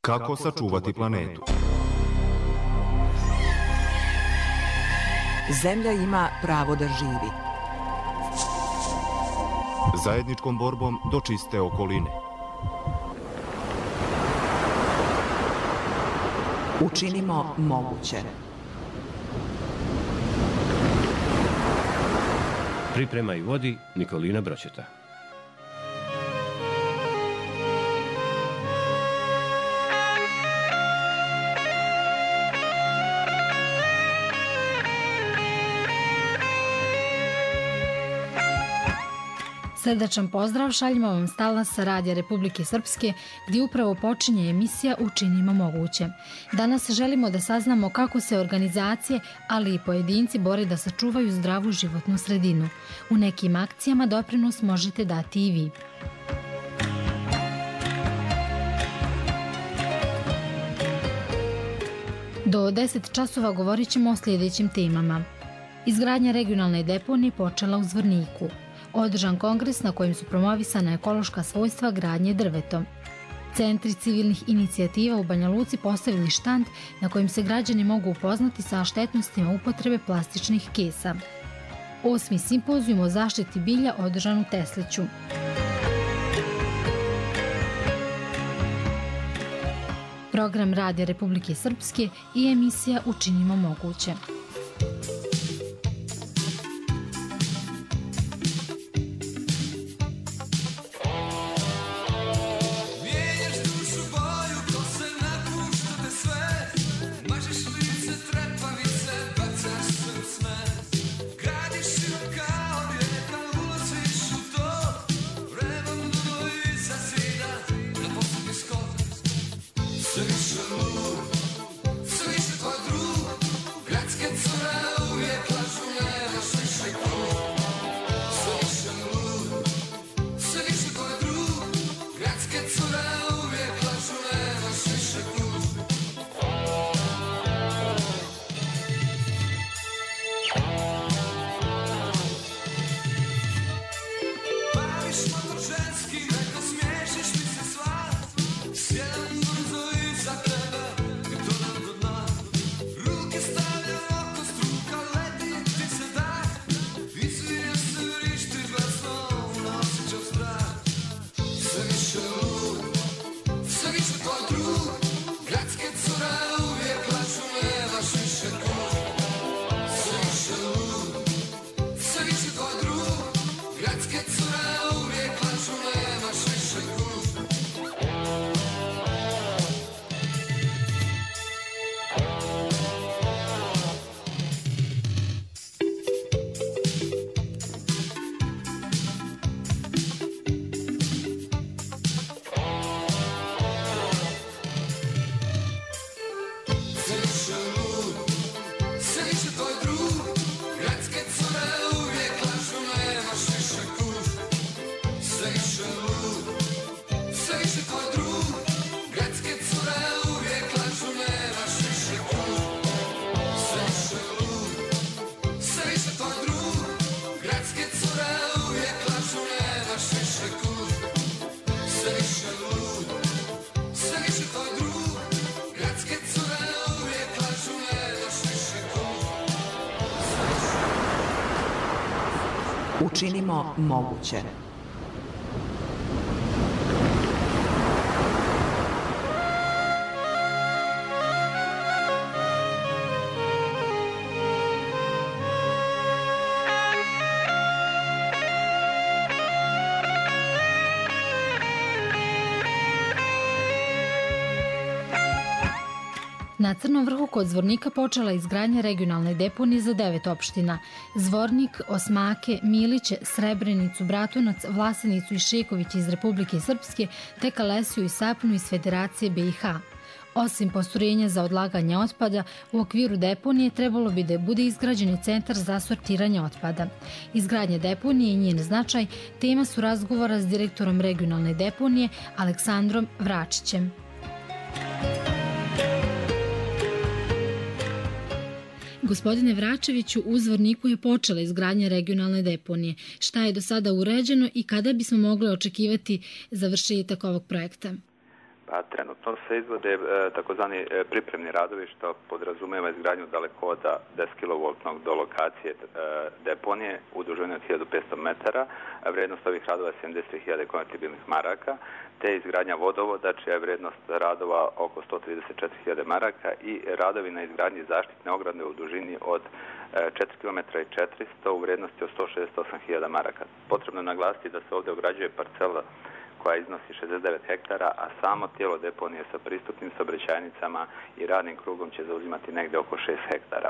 Kako sačuvati planetu? Zemlja ima pravo da živi. Zajedničkom borbom do čiste okoline. Učinimo moguće. Priprema i vodi Nikolina Broćeta. Srdačan pozdrav šaljimo vam s talasa Radija Republike Srpske, gdje upravo počinje emisija Učinimo moguće. Danas želimo da saznamo kako se organizacije, ali i pojedinci bore da sačuvaju zdravu životnu sredinu. U nekim akcijama doprinos možete dati i vi. Do 10 časova govorit ćemo o sljedećim temama. Izgradnja regionalne deponije počela u Zvorniku. Održan kongres na kojem su promovisana ekološka svojstva gradnje drvetom. Centri civilnih inicijativa u Banja Luci postavili štand na kojem se građani mogu upoznati sa štetnostima upotrebe plastičnih kesa. 8. simpozijum o zaštiti bilja održan u Tesliću. Program Radija Republike Srpske i emisija Učinimo moguće. Učinimo moguće. Na Crnom vrhu kod Zvornika počela izgradnja regionalne deponije za 9 opština. Zvornik, Osmake, Miliće, Srebrenicu, Bratunac, Vlasenicu i Šeković iz Republike Srpske, te Kalesiju i Sapnu iz Federacije BiH. Osim postrojenja za odlaganje otpada, u okviru deponije trebalo bi da bude izgrađen i centar za sortiranje otpada. Izgradnja deponije i njen značaj tema su razgovora s direktorom regionalne deponije Aleksandrom Vračićem. Gospodine Vračeviću, u Zvorniku je počela izgradnja regionalne deponije. Šta je do sada uređeno i kada bismo mogli očekivati završetak ovog projekta? Pa trenutno se izvode takozvani pripremni radovi što podrazumijeva izgradnju dalekovoda 10 kV do lokacije deponije u dužini od 1500 metara, a vrijednost ovih radova je 73.000 konvertibilnih maraka, te izgradnja vodovoda čija je vrijednost radova oko 134.000 maraka i radovi na izgradnji zaštitne ograde u dužini od 4 km i 400 u vrijednosti od 168.000 maraka. Potrebno je naglasiti da se ovdje ograđuje parcela koja iznosi 69 hektara, a samo tijelo deponije sa pristupnim saobraćajnicama i radnim krugom će zauzimati negdje oko 6 hektara.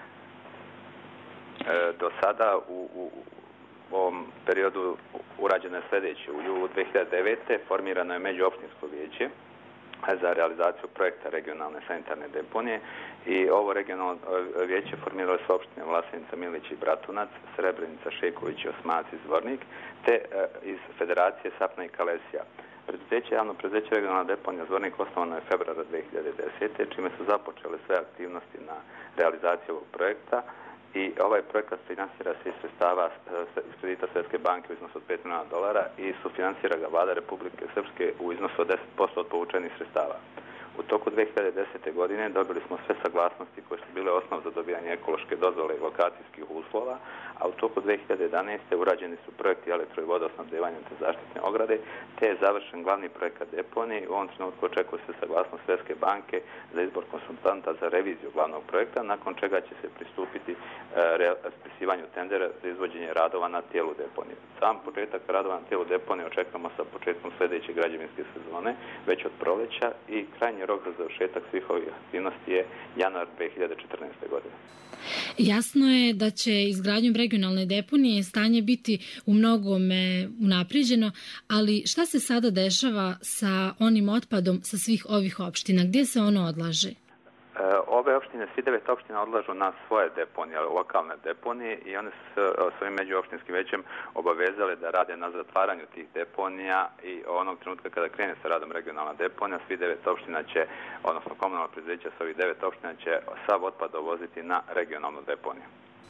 Do sada u ovom periodu urađeno je sljedeće. U julu 2009. formirano je međuopštinsko vijeće za realizaciju projekta regionalne sanitarne deponije i ovo regionalno vijeće formiralo su opštine Vlasenica, Milić i Bratunac, Srebrenica, Šeković i Osmaci, Zvornik, te iz Federacije Sapna i Kalesija. Javno preduzeće regionalna deponija Zvornik osnovano je februara 2010. čime su započele sve aktivnosti na realizaciju ovog projekta i ovaj projekat finansira se iz sredstava iz kredita Svjetske banke u iznosu od $5 miliona i sufinansira ga Vlada Republike Srpske u iznosu od 10% od povučenih sredstava. U toku 2010. godine dobili smo sve saglasnosti koje su bile osnov za dobijanje ekološke dozvole i lokacijskih uslova, a u toku 2011. urađeni su projekti elektro- i vodosnabdevanja te zaštitne ograde, te je završen glavni projekat deponije. U ovom trenutku očekuje se saglasnost Svjetske banke za izbor konsultanta za reviziju glavnog projekta, nakon čega će se pristupiti raspisivanju tendera za izvođenje radova na tijelu deponije. Sam početak radova na tijelu deponije očekujemo sa početkom sljedeće građevinske sezone, već od proleća, i krajnji rok za završetak svih ovih aktivnosti je januar 2014. godine. Jasno je da će izgradnjom regionalne deponije stanje biti u mnogome unapređeno, ali šta se sada dešava sa onim otpadom sa svih ovih opština? Gdje se ono odlaže? Ove opštine, svi 9 opština odlažu na svoje deponije, lokalne deponije, i one su svojim međuopštinskim većem obavezale da rade na zatvaranju tih deponija i onog trenutka kada krene sa radom regionalna deponija, svi 9 opština će, odnosno komunalno preduzeće sa ovih 9 opština će sav otpad dovoziti na regionalnu deponiju.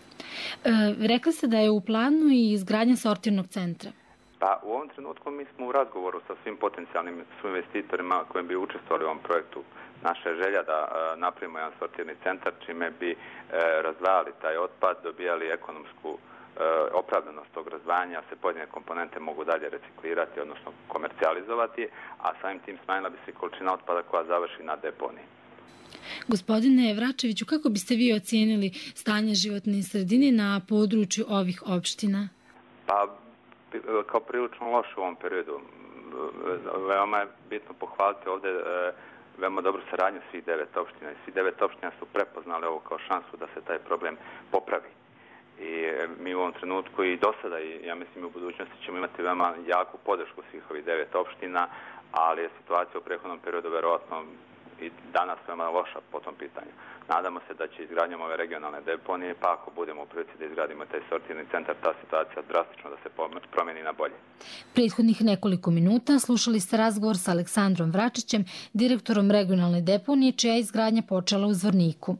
Rekli ste da je u planu i izgradnja sortirnog centra. Pa u ovom trenutku mi smo u razgovoru sa svim potencijalnim investitorima koji bi učestvovali u ovom projektu. Naša je želja da napravimo jedan sortirni centar čime bi razdvajali taj otpad, dobijali ekonomsku opravdanost tog razdvajanja, se pojedine komponente mogu dalje reciklirati, odnosno komercijalizovati, a samim tim smanjila bi se količina otpada koja završi na deponiji. Gospodine Vračeviću, kako biste vi ocijenili stanje životne sredine na području ovih opština? Pa, kao prilično loše u ovom periodu. Veoma je bitno pohvaliti ovdje veoma dobru saradnju svih 9 opština. I svih 9 opština su prepoznali ovo kao šansu da se taj problem popravi. I mi u ovom trenutku i do sada, i ja mislim i u budućnosti, ćemo imati veoma jaku podršku svih ovih 9 opština, ali je situacija u prethodnom periodu verovatno i danas veoma loša po tom pitanju. Nadamo se da će izgradnjom ove regionalne deponije, pa ako budemo u prilici da izgradimo taj sortirni centar, ta situacija drastično da se promeni na bolje. Prethodnih nekoliko minuta slušali ste razgovor sa Aleksandrom Vračićem, direktorom regionalne deponije, čija je izgradnja počela u Zvorniku.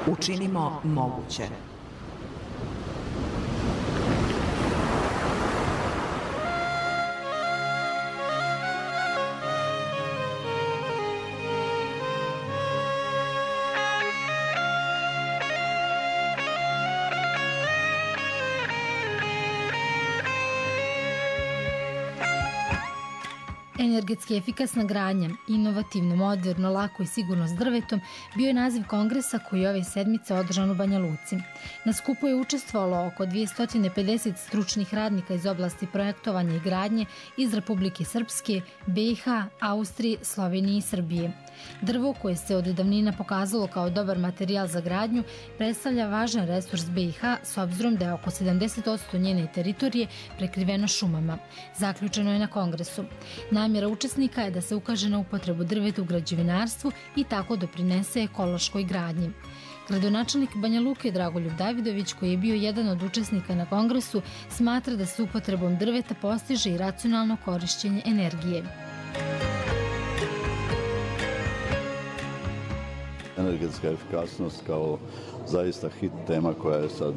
Učinimo moguće. Energetski efikasna gradnja, inovativno, moderno, lako i sigurno s drvetom bio je naziv kongresa koji je ove sedmice održan u Banja Luci. Na skupu je učestvovalo oko 250 stručnih radnika iz oblasti projektovanja i gradnje iz Republike Srpske, BiH, Austrije, Slovenije i Srbije. Drvo, koje se od davnina pokazalo kao dobar materijal za gradnju, predstavlja važan resurs BiH s obzirom da je oko 70% njene teritorije prekriveno šumama. Zaključeno je na kongresu. Namjera učesnika je da se ukaže na upotrebu drveta u građevinarstvu i tako doprinese ekološkoj gradnji. Gradonačelnik Banja Luke Dragoljub Davidović, koji je bio jedan od učesnika na kongresu, smatra da se upotrebom drveta postiže i racionalno korišćenje energije. Energetska efikasnost kao zaista hit tema koja je sad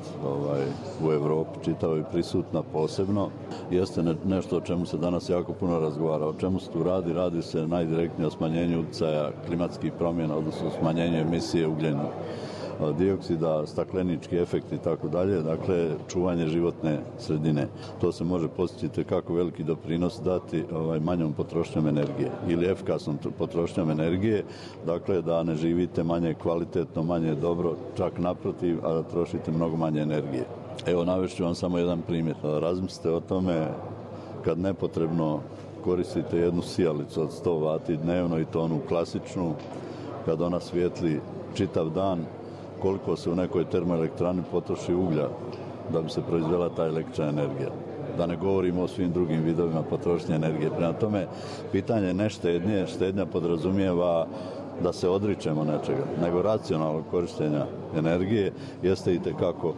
u Evropi čitavoj i prisutna posebno, jeste nešto o čemu se danas jako puno razgovara. O čemu se tu radi? Radi se najdirektnije o smanjenju utjecaja klimatskih promjena, odnosno smanjenju emisije ugljena dioksida, staklenički efekt i tako dalje, dakle čuvanje životne sredine. To se može postići kako veliki doprinos dati manjom potrošnjom energije ili efikasnom potrošnjom energije, dakle da ne živite manje kvalitetno, manje dobro, čak naprotiv, a da trošite mnogo manje energije. Evo, navešću vam samo jedan primjer. Razmislite o tome kad nepotrebno koristite jednu sijalicu od 100 vati dnevno i to onu klasičnu, kad ona svijetli čitav dan, koliko se u nekoj termoelektrani potroši uglja da bi se proizvela ta električna energija. Da ne govorimo o svim drugim vidovima potrošnje energije. Prema tome, pitanje ne štednje, štednja podrazumijeva da se odričemo nečega, nego racionalnog korištenja energije jeste itekako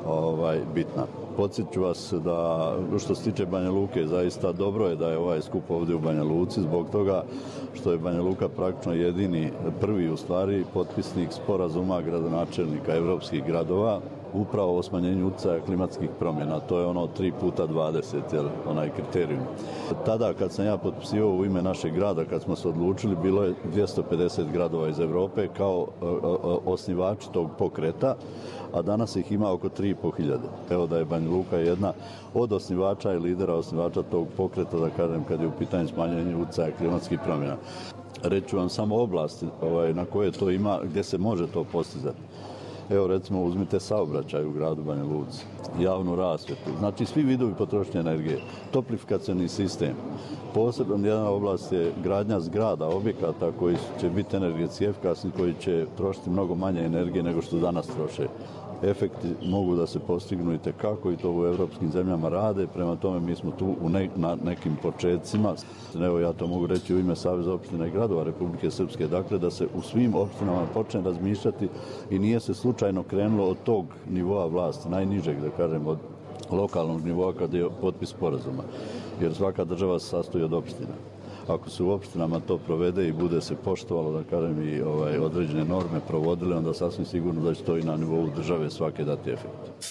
bitna. Podsjeću vas da, što se tiče Banja Luke, zaista dobro je da je ovaj skup ovdje u Banja Luci, zbog toga što je Banja Luka praktično prvi u stvari potpisnik sporazuma gradonačelnika evropskih gradova upravo o smanjenju utjecaja klimatskih promjena. To je ono 3x20, onaj kriterijum. Tada kad sam ja potpisivao u ime našeg grada, kad smo se odlučili, bilo je 250 gradova iz Europe kao osnivači tog pokreta, a danas ih ima oko 3.500. Evo da je Banja Luka jedna od osnivača i lidera osnivača tog pokreta, da kažem, kad je u pitanju smanjenja utjecaja klimatskih promjena. Reću vam samo oblasti na koje to ima, gdje se može to postizati. Evo, recimo, uzmite saobraćaj u gradu Banja Luci, javnu rasvjetu, znači svi vidovi potrošnje energije, toplifikacioni sistem. Posebno jedna oblast je gradnja zgrada, objekata koji će biti energetski efikasni, koji će trošiti mnogo manje energije nego što danas troše. Efekti mogu da se postignu i tekako i to u evropskim zemljama rade, prema tome mi smo tu na nekim početcima. Evo, ja to mogu reći u ime Saveza opština i gradova Republike Srpske, dakle da se u svim opštinama počne razmišljati i nije se slučajno krenulo od tog nivoa vlasti, najnižeg, da kažem, od lokalnog nivoa kada je potpis sporazuma, jer svaka država se sastoji od opština. Ako se u opštinama to provede i bude se poštovalo, da kažem, i određene norme provodile, onda sasvim sigurno da će to i na nivou države svake dati efekt.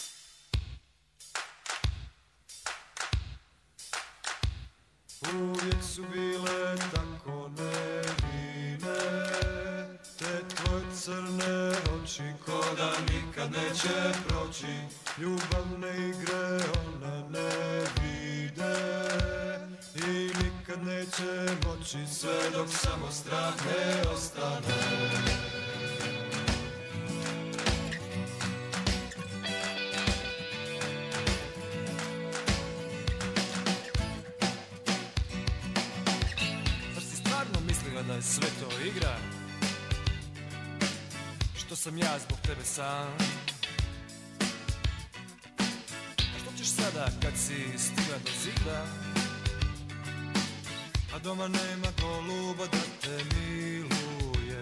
Uvijek su bile tako nevine, te tvoje crne oči ko da nikad neće proći. Ljubavne igre one ne vide i nikad neće moći, sve dok samo strah ne ostane. Zar si stvarno mislila da je sve to igra? Što sam ja zbog tebe sam? A što ćeš sada kad si stigla do zida? A doma nema goluba da te miluje.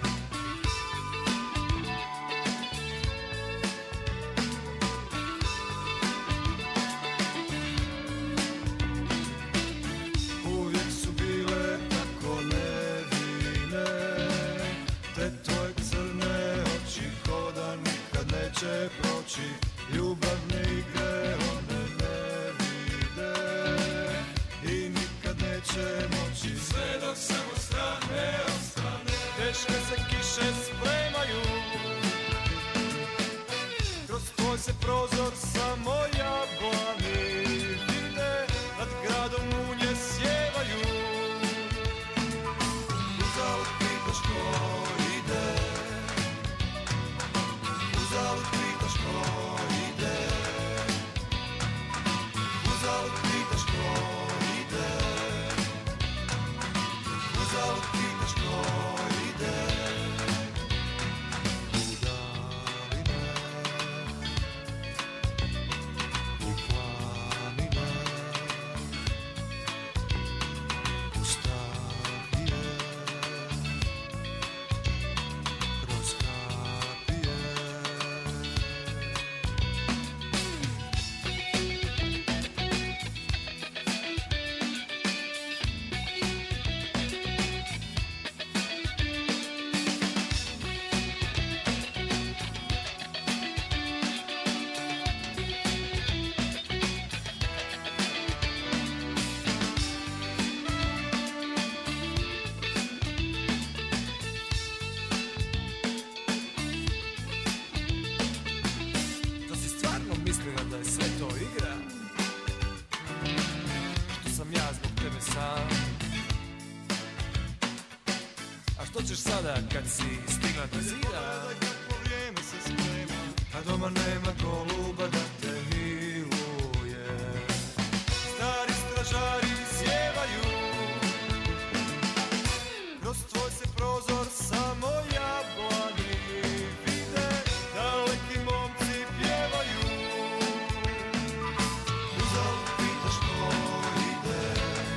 Uvijek su bile tako nevine, te tvoje crne oči ko da oči, ljubavne igre one ne vide i nikad neće moći, sve dok samo strane ostane. Teške se kiše spremaju, kroz tvoj se prozor samo jablani vide, nad gradom munje sjevaju. Uzalud pitaš ko ide, uzalud pitaš ko ide, uzalud pitaš ko ide, uzalud pitaš ko ide. U daline, u planine, u stavije, kroz kapije. To si stvarno mislila da je sve to igra? Što sam ja zbog tebe sam? A što ćeš sada kad si stigla do zida? Kako vrijeme se sprema, a doma nema goluba da te miluje. Stari stražari sjevaju, kroz tvoj se prozor samo jablani vide, daleki momci pjevaju. Uzalud pitaš ko ide,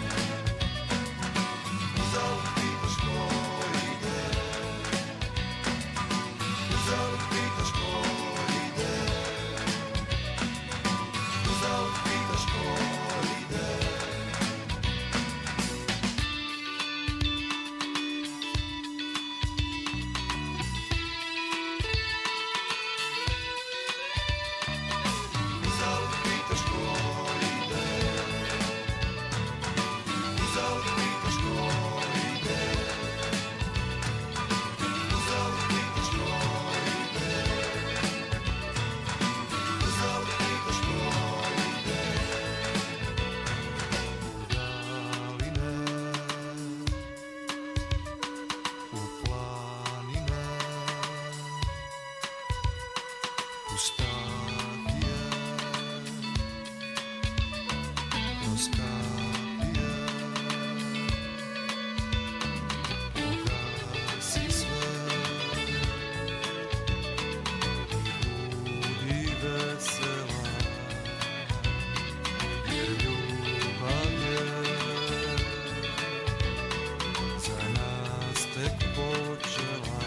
uzalud pitaš ko ide, uzalud pitaš ko ide, uzalud pitaš ko ide. Uzalud pitaš ko ide, uzalud pitaš ko ide, uzalud pitaš ko ide, uzalud pitaš ko ide. U daline, u planine, u stavije, kroz kapije, pogasi sve i budi vesela, jer ljubav je za nas tek počela.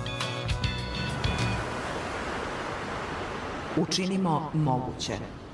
Učinimo moguće.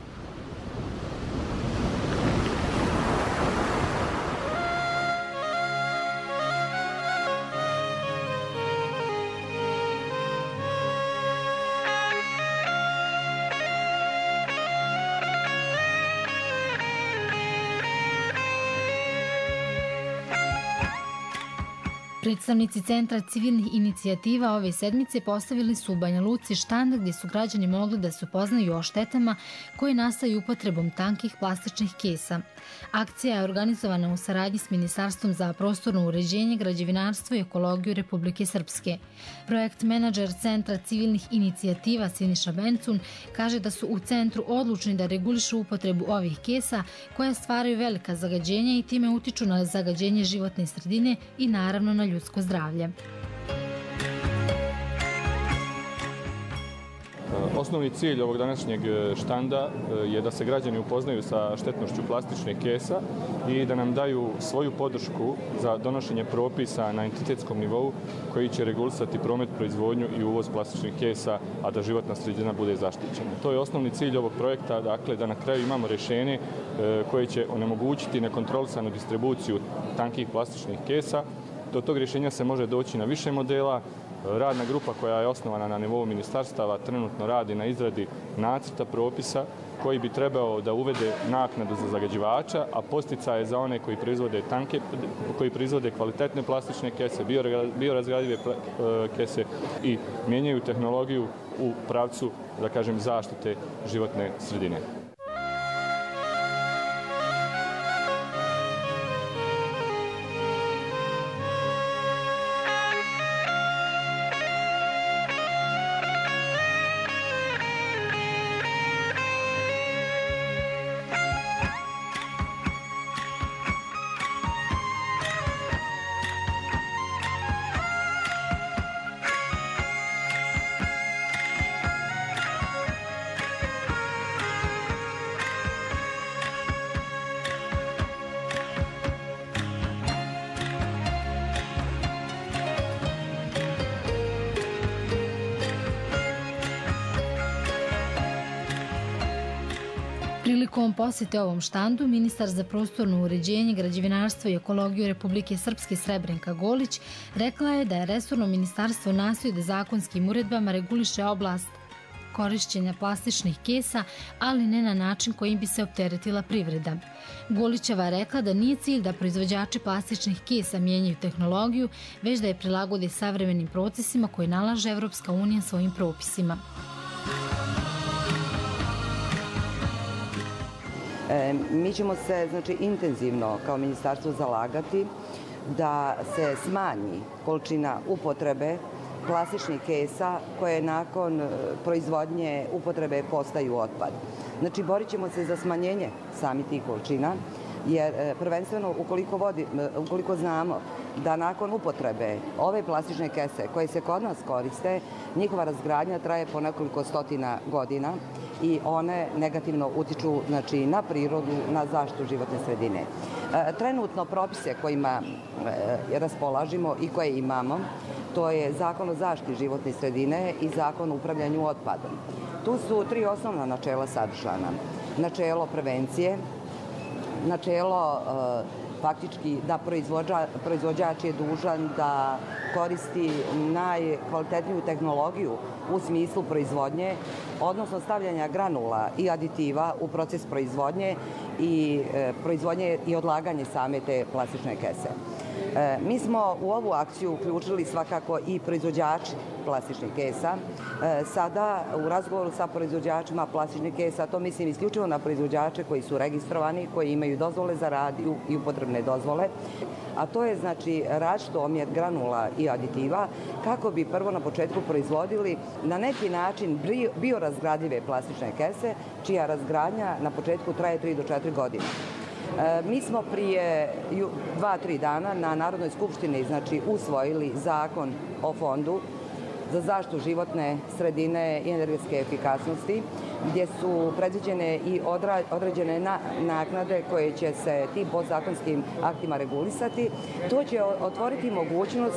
Predstavnici Centra civilnih inicijativa ove sedmice postavili su u Banja Luci štand gdje su građani mogli da se upoznaju o štetama koje nastaju upotrebom tankih plastičnih kesa. Akcija je organizovana u saradnji s Ministarstvom za prostorno uređenje, građevinarstvo i ekologiju Republike Srpske. Projekt menadžer Centra civilnih inicijativa Siniša Bencun kaže da su u centru odlučni da regulišu upotrebu ovih kesa koje stvaraju velika zagađenja i time utiču na zagađenje životne sredine i naravno na ljudsko zdravlje. Osnovni cilj ovog današnjeg štanda je da se građani upoznaju sa štetnošću plastičnih kesa i da nam daju svoju podršku za donošenje propisa na entitetskom nivou koji će regulisati promet, proizvodnju i uvoz plastičnih kesa, a da životna sredina bude zaštićena. To je osnovni cilj ovog projekta, dakle da na kraju imamo rješenje koje će onemogućiti nekontrolisanu distribuciju tankih plastičnih kesa. Do tog rješenja se može doći na više modela. Radna grupa koja je osnovana na nivou ministarstava trenutno radi na izradi nacrta propisa koji bi trebao da uvede naknadu za zagađivača, a posticaje za one koji proizvode kvalitetne plastične kese, biorazgradive kese i mijenjaju tehnologiju u pravcu, da kažem, zaštite životne sredine. Prilikom posjete ovom štandu, ministar za prostorno uređenje, građevinarstvo i ekologiju Republike Srpske Srebrenka Golić rekla je da je resorno ministarstvo nastoji da zakonskim uredbama reguliše oblast korišćenja plastičnih kesa, ali ne na način kojim bi se opteretila privreda. Golićeva je rekla da nije cilj da proizvođači plastičnih kesa mijenjaju tehnologiju, već da je prilagode savremenim procesima koje nalaže Evropska unija svojim propisima. Mi ćemo se intenzivno kao ministarstvo zalagati da se smanji količina upotrebe plastičnih kesa koje nakon proizvodnje upotrebe postaju otpad. Znači, borit ćemo se za smanjenje samih tih količina, jer prvenstveno ukoliko znamo da nakon upotrebe ove plastične kese koje se kod nas koriste, njihova razgradnja traje po nekoliko stotina godina i one negativno utiču na prirodu, na zaštitu životne sredine. Trenutno propise kojima raspolažimo i koje imamo, to je Zakon o zaštiti životne sredine i Zakon o upravljanju otpadom. Tu su 3 osnovna načela sadržana. Načelo prevencije, načelo faktički da proizvođač je dužan da koristi najkvalitetniju tehnologiju u smislu proizvodnje, odnosno stavljanja granula i aditiva u proces proizvodnje i odlaganje same te plastične kese. Mi smo u ovu akciju uključili svakako i proizvođači plastičnih kesa. Sada u razgovoru sa proizvođačima plastičnih kesa, to mislim isključivo na proizvođače koji su registrovani, koji imaju dozvole za rad i upotrebne dozvole, a to je različit omjer granula i aditiva kako bi prvo na početku proizvodili na neki način biorazgradive plastične kese čija razgradnja na početku traje 3 do 4 godine. Mi smo prije 2-3 dana na Narodnoj skupštini usvojili Zakon o fondu za zaštitu životne sredine i energetske efikasnosti, gdje su predviđene i određene naknade koje će se tim podzakonskim aktima regulisati. To će otvoriti mogućnost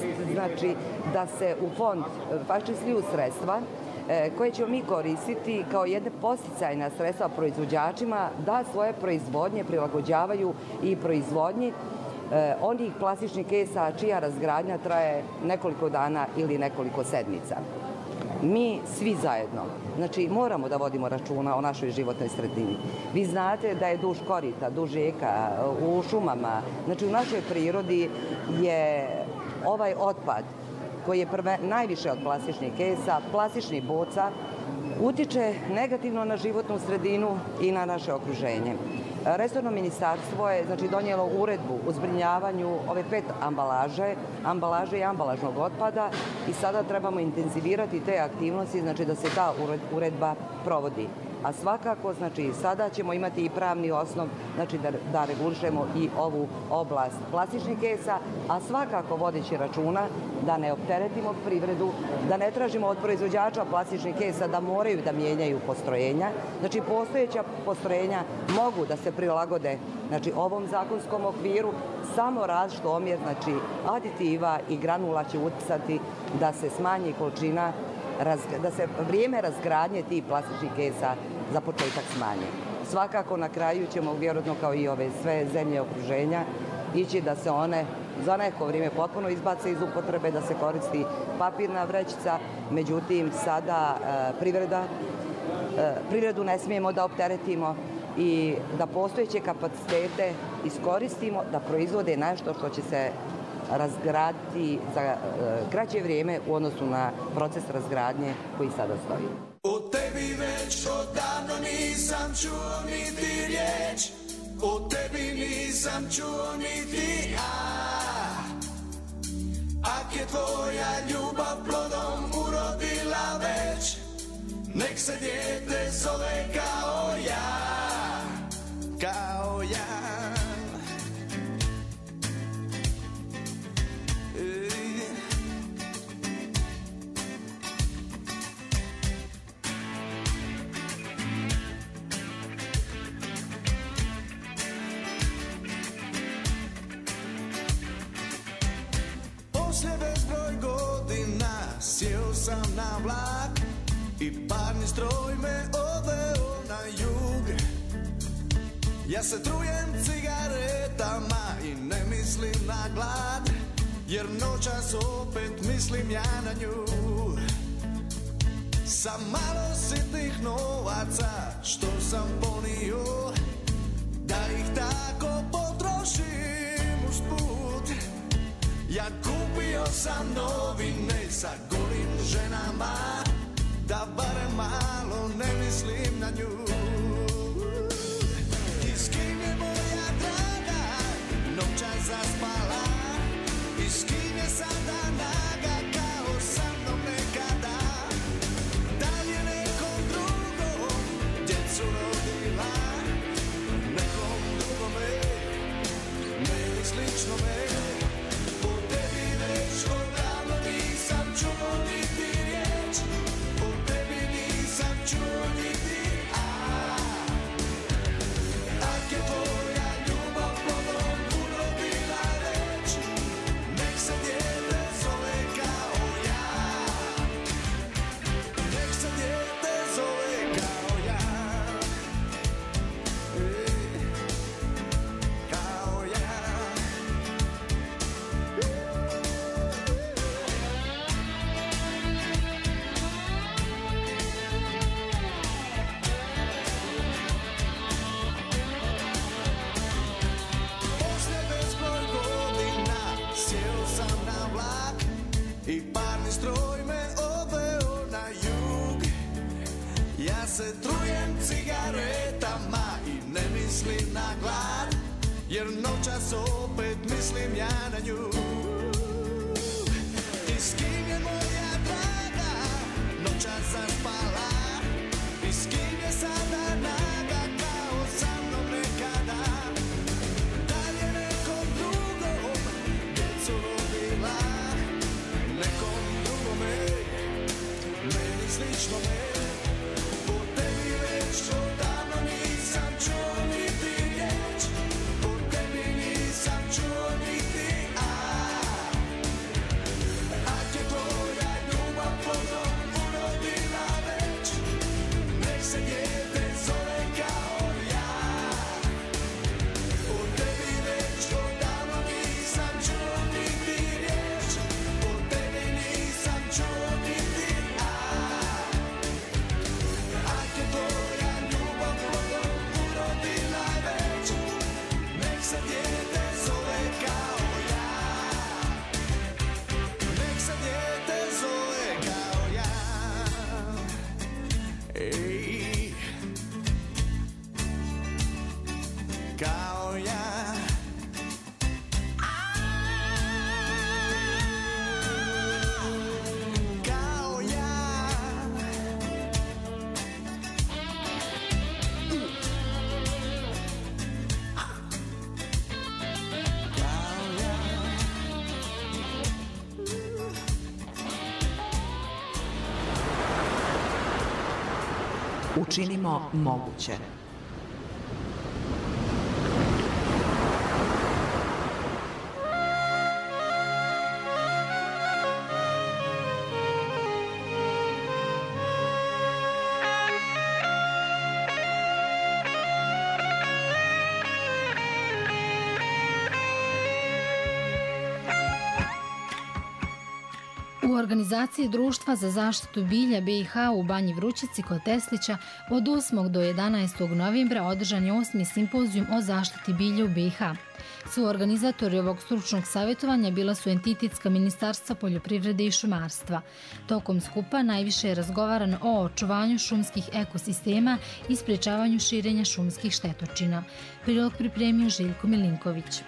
da se u fond faktički sliju sredstva koje ćemo mi koristiti kao jedne podsticajna sredstva proizvođačima da svoje proizvodnje prilagođavaju i proizvodnji onih plastičnih kesa čija razgradnja traje nekoliko dana ili nekoliko sedmica. Mi svi zajedno, moramo da vodimo računa o našoj životnoj sredini. Vi znate da je duž korita, duž rijeka, u šumama, u našoj prirodi je ovaj otpad koji je najviše od plastičnih kesa, plastičnih boca, utiče negativno na životnu sredinu i na naše okruženje. Resorno ministarstvo je donijelo uredbu o zbrinjavanju ove 5 ambalaže i ambalažnog otpada i sada trebamo intenzivirati te aktivnosti da se ta uredba provodi. A svakako, sada ćemo imati i pravni osnov da regulišemo i ovu oblast plastičnih kesa, a svakako vodeći računa da ne opteretimo privredu, da ne tražimo od proizvođača plastičnih kesa da moraju da mijenjaju postrojenja. Postojeća postrojenja mogu da se prilagode ovom zakonskom okviru, samo različit omjer aditiva i granula će uticati da se smanji količina, da se vrijeme razgradnje tih plastičnih kesa za početak smanje. Svakako na kraju ćemo vjerojatno kao i ove sve zemlje okruženja ići da se one za neko vrijeme potpuno izbace iz upotrebe, da se koristi papirna vrećica. Međutim, sada privredu ne smijemo da opteretimo i da postojeće kapacitete iskoristimo da proizvode nešto što će se razgraditi za kraće vrijeme u odnosu na proces razgradnje koji sada stoji. O tebi već odavno nisam čuo niti riječ, o tebi nisam čuo niti ak je tvoja ljubav plodom urodila već, nek se dijete zove kao ja, kao ja. Poslije bezbroj godina sjeo sam na vlak i parni stroj me odveo na jug. Ja se trujem cigaretama i ne mislim na glad, jer noćas opet mislim ja na nju. Sa malo sitnih novaca što sam ponio, da ih tako potrošim usput. Ja kupio sam novine sa golim ženama, da barem malo ne mislim na nju. I s kim je moja draga noćas zaspala, i s kim je sada naga kao sa mnom nekada. Da li je nekom drugom djecu rodila, nekom drugome, meni slično me. O tebi već odavno nisam čuo niti riječ, o tebi nisam čuo niti ak je tvoja ljubav plodom urodila već, nek se dijete zove kao ja, nek se dijete zove kao ja, kao ja. Poslije bezbroj godina sjeo sam na vlak i parni stroj me odveo na jug. Ja se trujem cigaretama i ne mislim na glad, jer noćas opet mislim ja na nju. I s kim je moja draga noćas zaspala, i s kim je sada naga kao sa mnom nekada. Da li je nekom drugom djecu rodila, nekom drugome, meni slično me. O tebi već odavno nisam čuo niti riječ, o tebi nisam čuo niti ak je tvoja ljubav plodom urodila već, nek se dijete zove kao ja. O tebi već odavno nisam čuo niti riječ, o tebi nisam čuo niti ak je tvoja ljubav plodom urodila već, nek se dijete zove kao ja, nek se dijete zove kao ja. Ej, kao ja. Kao ja. Učinimo moguće. organizaciji Društva za zaštitu bilja BiH u Banji Vrućici kod Teslića od 8. do 11. novembra održan je 8. simpozijum o zaštiti bilja u BiH. Suorganizatori ovog stručnog savjetovanja bila su entitetska ministarstva poljoprivrede i šumarstva. Tokom skupa najviše je razgovarano o očuvanju šumskih ekosistema i sprečavanju širenja šumskih štetočina. Prilog pripremio Željko Milinković.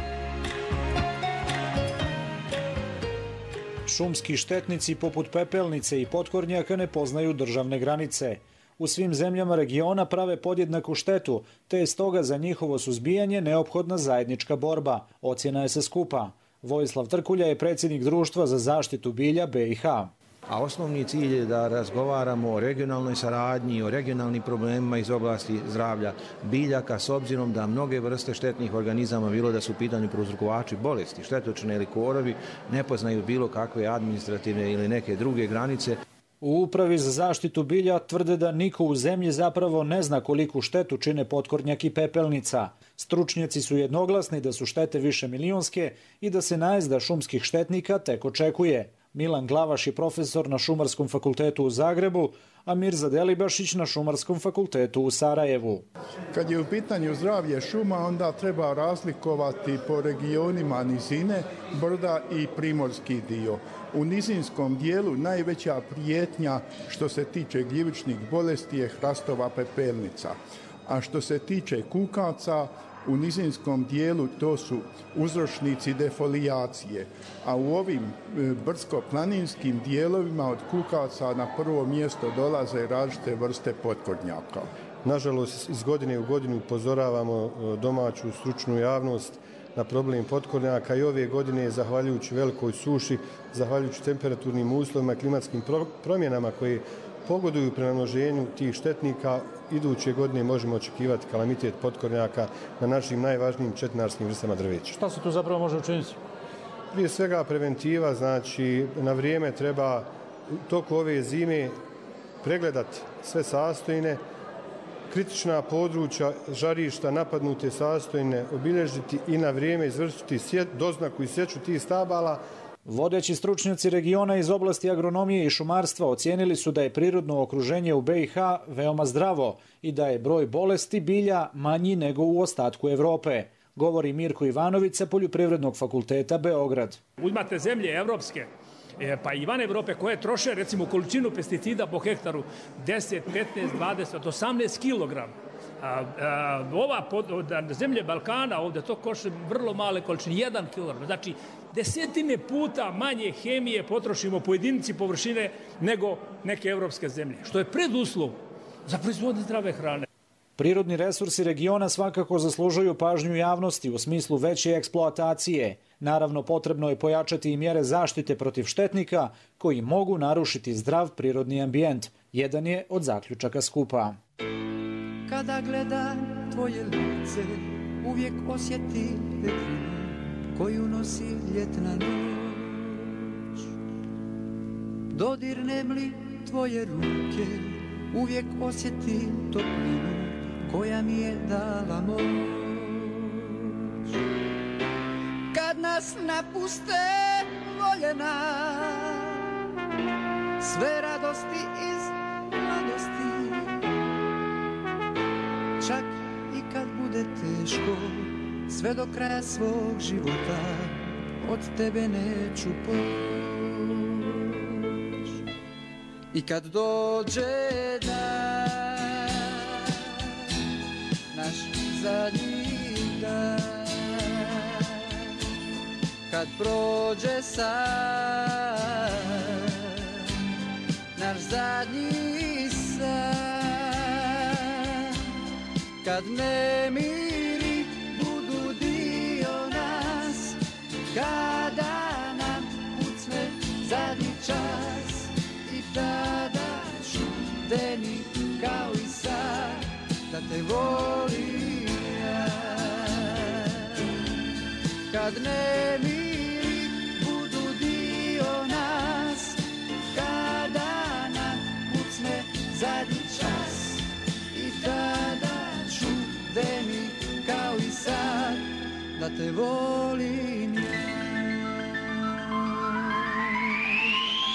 Šumski štetnici poput pepelnice i potkornjaka ne poznaju državne granice. U svim zemljama regiona prave podjednaku štetu, te je stoga za njihovo suzbijanje neophodna zajednička borba, ocjena je sa skupa. Vojislav Trkulja je predsjednik Društva za zaštitu bilja BiH. A osnovni cilj je da razgovaramo o regionalnoj saradnji, o regionalnim problemima iz oblasti zdravlja biljaka, s obzirom da mnoge vrste štetnih organizama, bilo da su u pitanju prouzrokovači bolesti, štetočine ili korovi, ne poznaju bilo kakve administrativne ili neke druge granice. U Upravi za zaštitu bilja tvrde da niko u zemlji zapravo ne zna koliku štetu čine potkornjak i pepelnica. Stručnjaci su jednoglasni da su štete više milionske i da se najezda šumskih štetnika tek očekuje. Milan Glavaš je profesor na Šumarskom fakultetu u Zagrebu, a Mirza Delibašić na Šumarskom fakultetu u Sarajevu. Kad je u pitanju zdravlje šuma, onda treba razlikovati po regionima nizine, brda i primorski dio. U nizinskom dijelu najveća prijetnja što se tiče gljivičnih bolesti je hrastova pepelnica. A što se tiče kukaca, u nizinskom dijelu to su uzročnici defolijacije, a u ovim brdsko-planinskim dijelovima od kukaca na prvo mjesto dolaze različite vrste potkornjaka. Nažalost, iz godine u godinu upozoravamo domaću stručnu javnost na problem potkornjaka i ove godine, zahvaljujući velikoj suši, zahvaljujući temperaturnim uslovima i klimatskim promjenama koje pogoduju premnoženju tih štetnika, iduće godine možemo očekivati kalamitet potkornjaka na našim najvažnijim četinarskim vrstama drveća. Šta se tu zapravo može učiniti? Prije svega preventiva, znači na vrijeme treba u toku ove zime pregledati sve sastojine, kritična područja, žarišta, napadnute sastojine obilježiti i na vrijeme izvršiti doznaku i sjeću tih stabala. Vodeći stručnjaci regiona iz oblasti agronomije i šumarstva ocijenili su da je prirodno okruženje u BiH veoma zdravo i da je broj bolesti bilja manji nego u ostatku Evrope, govori Mirko Ivanović sa Poljoprivrednog fakulteta Beograd. Uzmate zemlje evropske, pa i van Evrope koje troše recimo količinu pesticida po hektaru 10, 15, 20, 18 kilograma. Zemlje Balkana ovdje to košta vrlo male količine, 1 kg. Znači, desetine puta manje hemije potrošimo po jedinici površine nego neke evropske zemlje, što je preduslov za proizvodnju zdrave hrane. Prirodni resursi regiona svakako zaslužuju pažnju javnosti u smislu veće eksploatacije. Naravno, potrebno je pojačati i mjere zaštite protiv štetnika koji mogu narušiti zdrav prirodni ambijent. Jedan je od zaključaka skupa. Kada gledam tvoje lice, uvijek osjetim vetrinu koju nosi ljetna noć. Dodirnem li tvoje ruke, uvijek osjetim toplinu koja mi je dala moć. Kad nas napuste voljena, sve radosti iz mladosti, čak i kad bude teško, sve do kraja svog života, od tebe neću poć. I kad dođe dan, naš zadnji dan, kad prođe san, naš zadnji san, kad nemiri budu dio nas, kada nam pucne zadnji čas, i tada ću deni kao i sad da te volim ja. Kad nemiri budu dio nas, kada nam pucne zadnji čas, i tada ću deni kao i sad da te volim ja.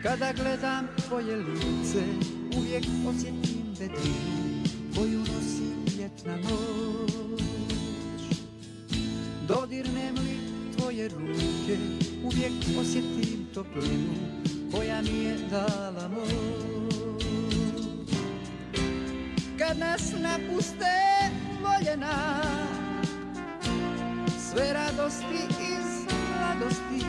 Kada gledam tvoje lice, uvijek osjetim vedrinu koju nosi ljetna noć. Dodirnem li tvoje ruke, uvijek osjetim toplinu koja mi je dala moć. Kad nas napuste voljena, sve radosti iz mladosti,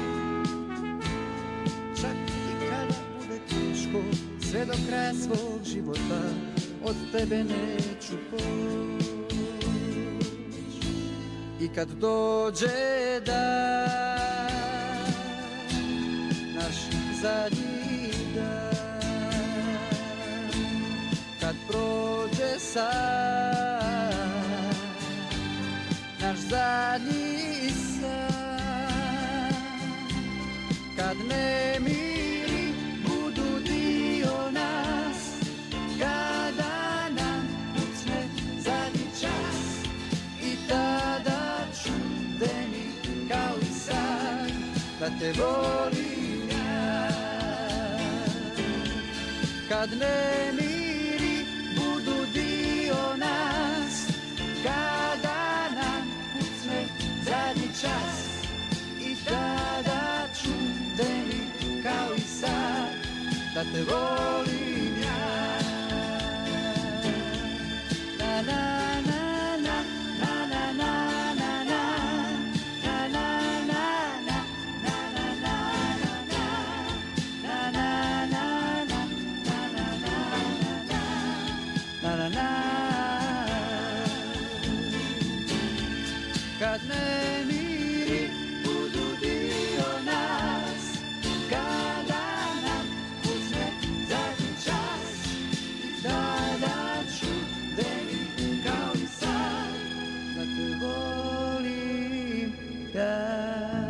čak i kada bude teško, sve do kraja svog života od tebe neću poć. I kad dođe dan, naš zadnji dan, kad prođe san, naš zadnji san, kad nemiri budu dio nas, kada nam kucne zadnji čas, i tada ću deni kao i sad da te volim ja. Kad nemiri budu dio nas, kada nam kucne zadnji čas, i tada ću deni kao i sad da te volim ja. Na na na na na na na na na na na na. Kad nemiri budu dio nas, kada nam kucne zadnji čas, tada ću deni kao i sad da te volim ja.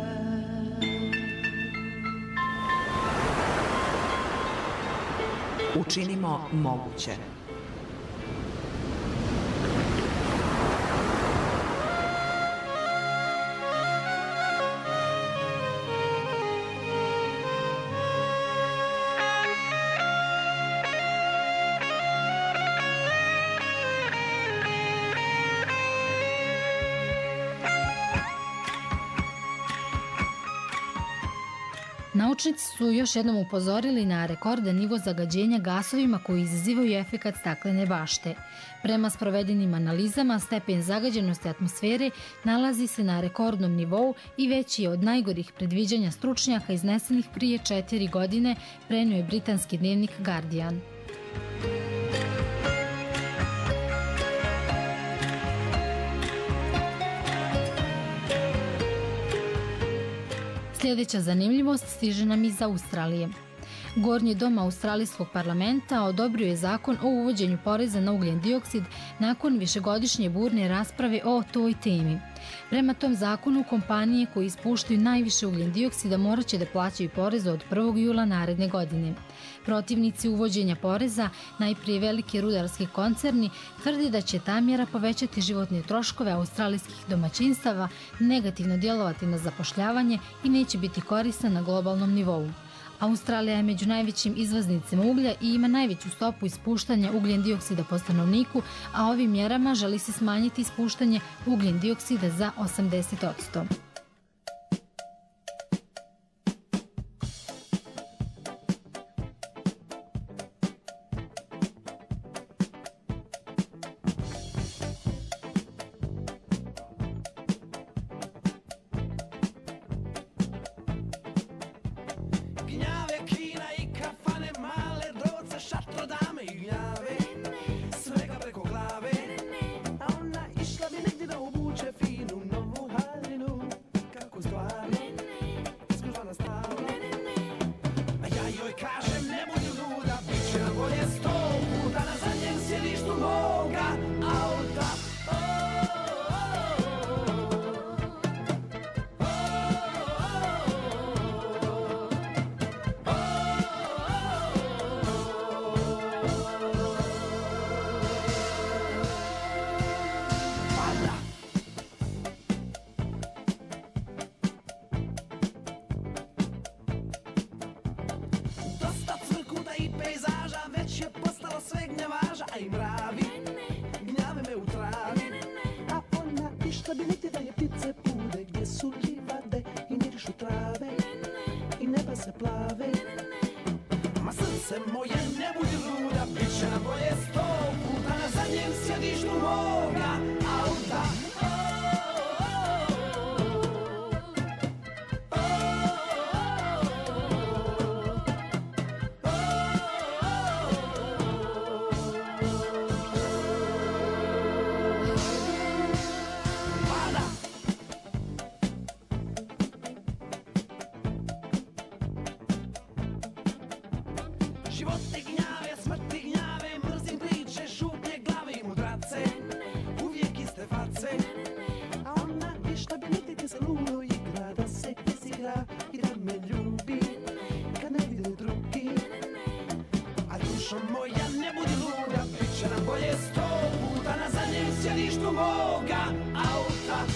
Učinimo moguće. Naučnici su još jednom upozorili na rekordan nivo zagađenja gasovima koji izazivaju efekat staklene bašte. Prema sprovedenim analizama, stepen zagađenosti atmosfere nalazi se na rekordnom nivou i veći je od najgorih predviđanja stručnjaka iznesenih prije 4 godine, prenio je britanski dnevnik Guardian. Sljedeća zanimljivost stiže nam iz Australije. Gornji dom Australijskog parlamenta odobrio je zakon o uvođenju poreza na ugljen dioksid nakon višegodišnje burne rasprave o toj temi. Prema tom zakonu, kompanije koje ispuštaju najviše ugljen dioksida morat će da plaćaju porez od 1. jula naredne godine. Protivnici uvođenja poreza, najprije veliki rudarski koncerni, tvrdi da će ta mjera povećati životne troškove australijskih domaćinstava, negativno djelovati na zapošljavanje i neće biti korisna na globalnom nivou. Australija je među najvećim izvoznicima uglja i ima najveću stopu ispuštanja ugljen dioksida po stanovniku, a ovim mjerama želi se smanjiti ispuštanje ugljen dioksida za 80%. Svega preko glave, a ona išla bi negdje da obuče finu novu haljinu. moga auta.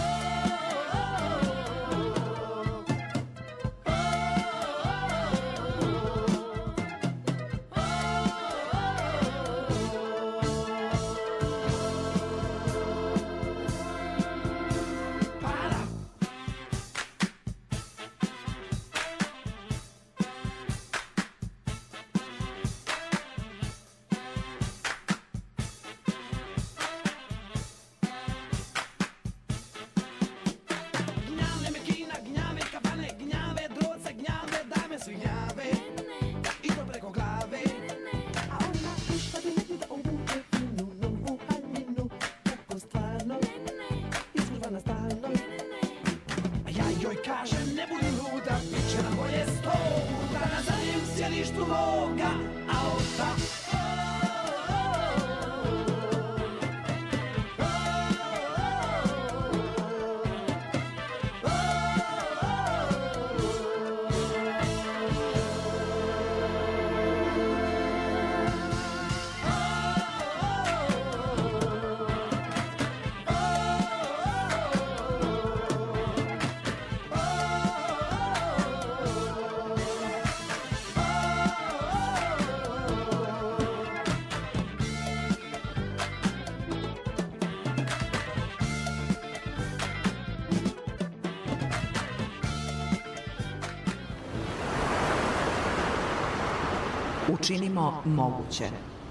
Učinimo moguće.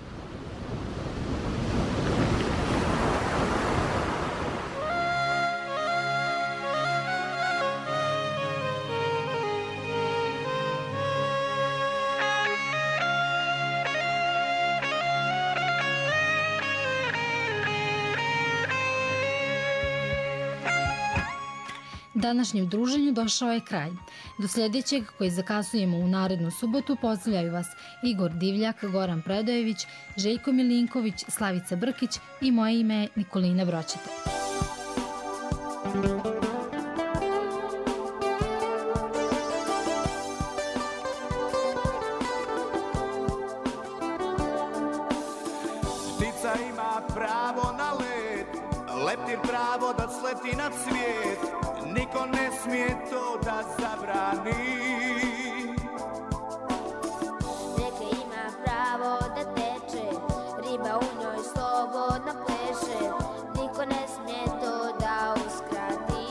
Današnjem druženju došao je kraj. Do sljedećeg, koji zakasujemo u narednu subotu, pozdravljaju vas Igor Divljak, Goran Predojević, Željko Milinković, Slavica Brkić i moje ime je Nikolina Bročeta. Ptica ima pravo na let, leptir pravo da sleti na cvijet. Niko ne smije to da zabrani. Reke ima pravo da teče, riba u njoj slobodno pleše. Niko ne smije to da uskrati.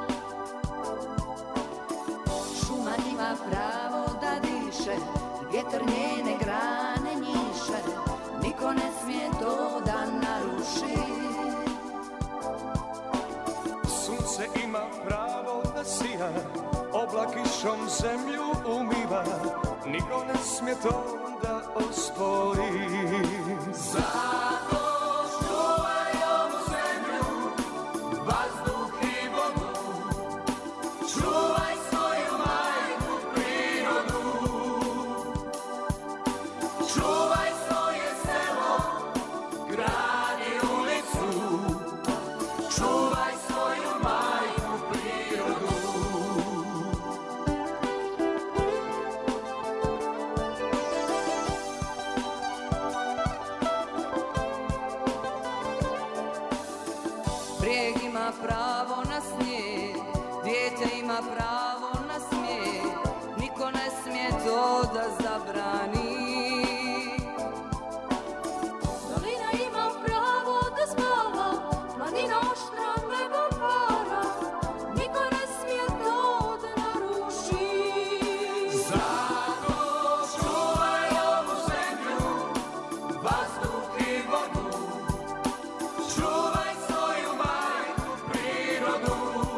Šuma ima pravo da diše, vjetar njene grane njiše. Niko ne smije to da naruši. Sunce ima pravo da sija, oblak kišom zemlju umiva. Niko ne smije to da ospori. Zato čuvaj ovu zemlju, vazduh i vodu. Čuvaj svoju majku prirodu. Čuvaj svoje selo, grad i ulicu. Čuvaj svoju majku prirodu. Brijeg ima pravo na snijeg, dijete ima pravo na smijeh. Niko ne smije to da zabrani. Dolina ima pravo da spava, planina oštra nebo para. Niko ne smije to da naruši. Zato čuvaj ovu zemlju, vazduh i vodu. Čuvaj svoju majku prirodu.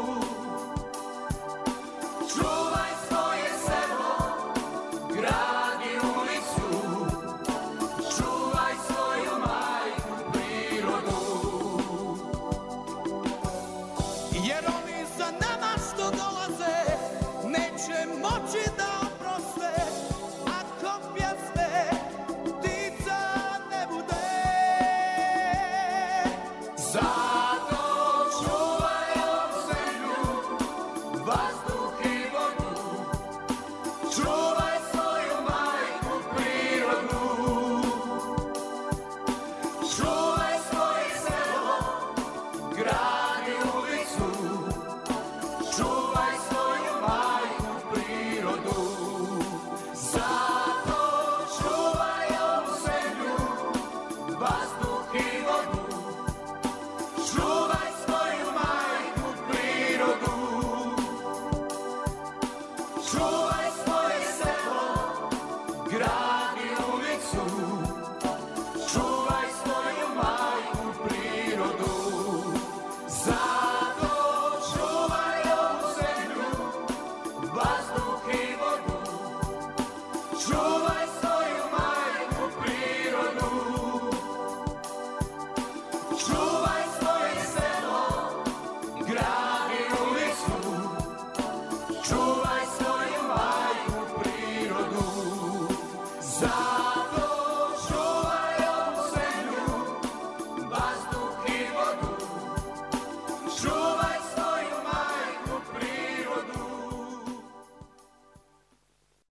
Čuvaj svoje selo, grad i ulicu. Čuvaj svoju majku prirodu. Jer oni za nama što dolaze neće moći da oproste, ako pjesme ptica ne bude. Zato čuvaj ovu zemlju, vazduh i vodu. Čuvaj svoju majku prirodu. Čuvaj svoje selo, vazduh i vodu, čuvaj svoju majku prirodu, čuvaj svoje selo, grad i ulicu, čuvaj svoju majku prirodu. Zato čuvaj ovu zemlju, vazduh i vodu, čuvaj svoju majku prirodu, čuvaj svoje selo, grad i ulicu, čuvaj svoju majku prirodu.